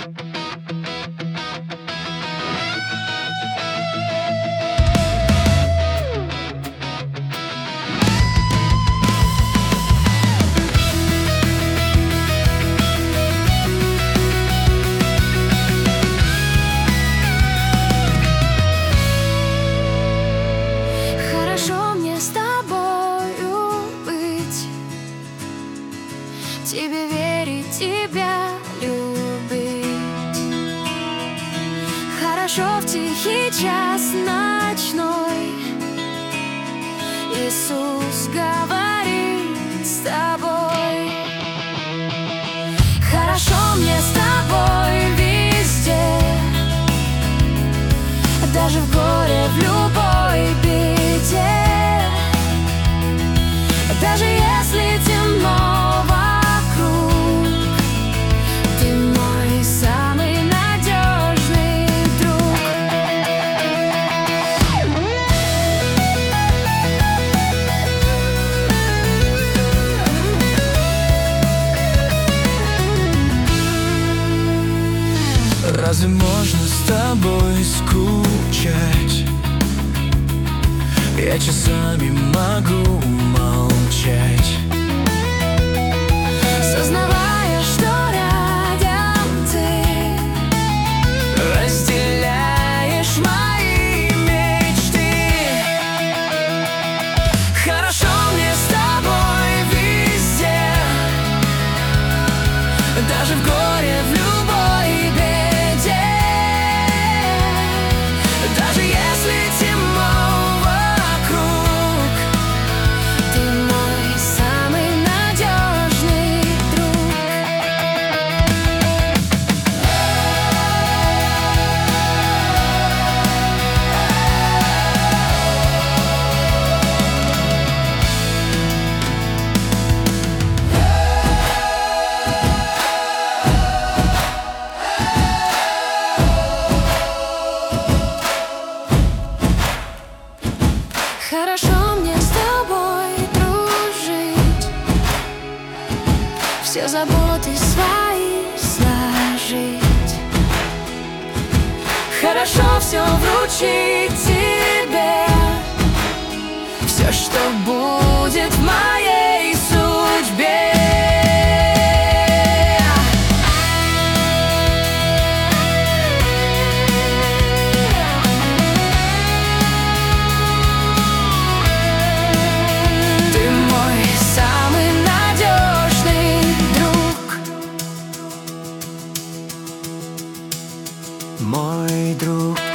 Тебе верить, тебя любить. Хорошо в тихий час ночной Иисус говорит с тобой. Хорошо мне с тобой везде, даже в горе, в любой беде. Даже если темно вокруг, ты мой самый надежный друг. Разве можно с тобой скучать? Я часами могу молчать, Сознавая, что рядом ты разделяешь мои мечты. Хорошо мне с тобой везде, даже в горе, в любой беде. Даже если темно вокруг, ты мой самый надежный друг. Хорошо мне с тобой дружить, все заботы свои сложить. хорошо все вручить тебе, все, что будет в моей судьбе. Ты мой самый надежный друг, мой друг.